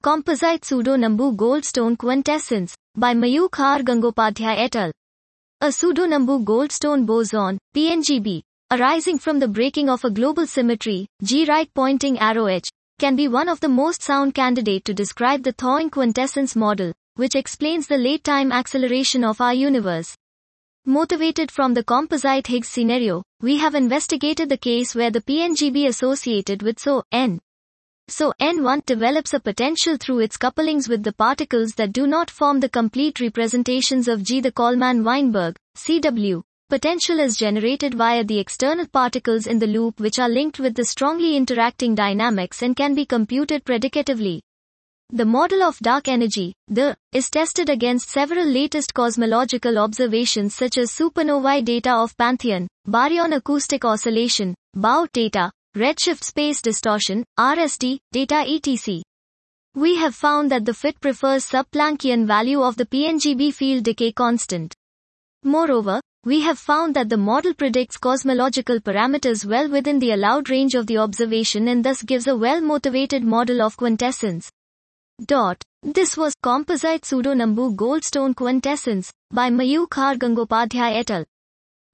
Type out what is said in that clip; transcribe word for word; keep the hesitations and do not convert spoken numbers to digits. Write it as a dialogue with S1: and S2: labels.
S1: Composite Pseudo-Nambu Goldstone Quintessence, by Mayukh R. Gangopadhyay et al. A pseudo-Nambu goldstone boson, P N G B, arising from the breaking of a global symmetry, G right-pointing arrow H, can be one of the most sound candidate to describe the thawing quintessence model, which explains the late-time acceleration of our universe. Motivated from the composite Higgs scenario, we have investigated the case where the P N G B associated with S O N. So N one develops a potential through its couplings with the particles that do not form the complete representations of G. The Coleman-Weinberg, C W, potential is generated via the external particles in the loop which are linked with the strongly interacting dynamics and can be computed predicatively. The model of dark energy, the, is tested against several latest cosmological observations such as supernovae data of Pantheon, baryon acoustic oscillation, B A U data, redshift space distortion, R S D, data et cetera. We have found that the fit prefers sub-Planckian value of the P N G B field decay constant. Moreover, we have found that the model predicts cosmological parameters well within the allowed range of the observation and thus gives a well-motivated model of quintessence. Dot. This was Composite Pseudo-Nambu Goldstone Quintessence, by Mayukh R. Gangopadhyay et al.